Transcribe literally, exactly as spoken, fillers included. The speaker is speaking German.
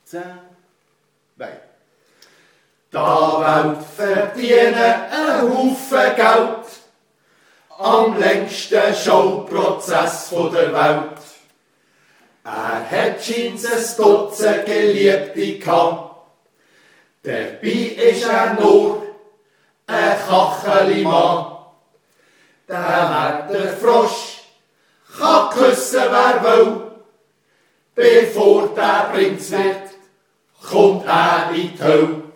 zehn, weiter. Da Welt verdienen ein Haufen Geld am längsten Showprozess der Welt. Er hat scheint ein Dutzend Geliebte gehabt. Dabei ist er nur ein Kachelimann. Der der Frosch kann küssen, wer will. Bevor der Prinz wird, kommt er in die Hölle.